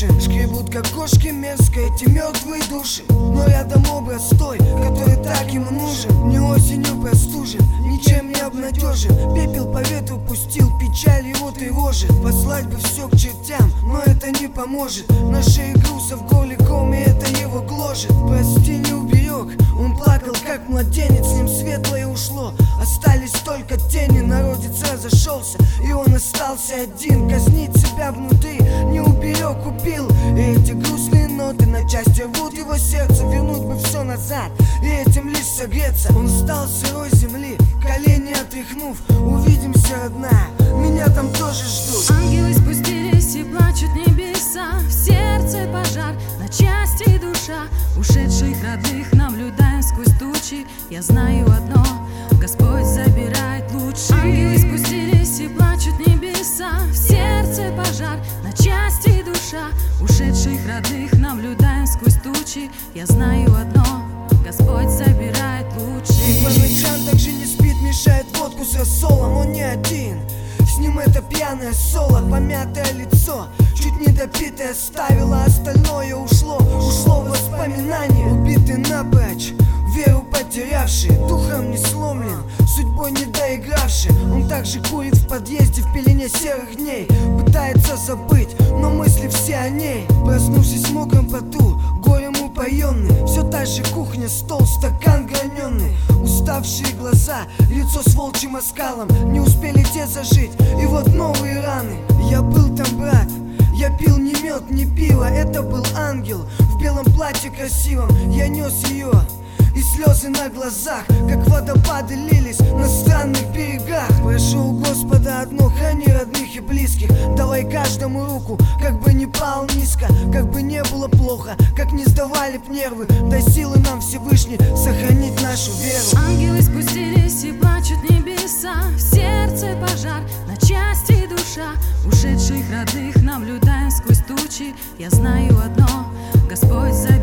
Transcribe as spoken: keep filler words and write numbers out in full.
уши. Шкребут как кошки мерзко эти мертвые души. Но рядом образ той, который так ему нужен. Не осенью простужен, ничем не обнадежен. Пепел по ветру пустил, печаль его тревожит. Послать бы все к чертям, но это не поможет. На шее груз, а в горле ком, и это его гложет. Прости, не уберег, он плакал как младенец. С ним светлое ушло, остались только тени. Народец разошелся, и он остался один. Казнить себя внутри не уберег, убил. И эти грустные ноты на части рвут его сердце. Вернуть бы все назад и этим лишь согреться. Он встал с сырой земли, колени отряхнув. Увидимся, родная, меня там тоже ждут. Ангелы спустились и плачут небеса. В сердце пожар, на части душа ушедших родных наблюдаем сквозь тучи. Я знаю одно, Господь забирает лучшее. Ангелы спустились и плачут небеса. В сердце пожар, на части душа ушедших родных наблюдаем сквозь тучи. Я знаю одно, Господь забирает лучшее. И по ночам также не спит, мешает водку с рассолом. Он не один, с ним это пьяное соло. Помятое лицо, чуть не допитое оставило. Остальное ушло, ушло в воспоминания. Убитый напрочь, веру потерявший, духом не сломлен, судьбой не доигравший. Он также курит в подъезде в пелене серых дней. Пытается забыть, но мысли все о ней. Проснувшись в мокром поту, горем упоенный. Все та же кухня, стол, стакан граненый. Уставшие глаза, лицо с волчьим оскалом. Не успели те зажить, и вот новые раны. Я был там, брат, я пил не мед, не пиво. Это был ангел в белом платье красивом. Я нес ее, и слезы на глазах, как водопады, лились на странных берегах. Прошу у Господа одно, храни родных и близких. Давай каждому руку, как бы не пал низко, как бы не было плохо, как не сдавали б нервы. Дай силы нам, Всевышний, сохранить нашу веру. Ангелы спустились и плачут небеса. В сердце пожар, на части душа ушедших родных наблюдаем сквозь тучи. Я знаю одно, Господь за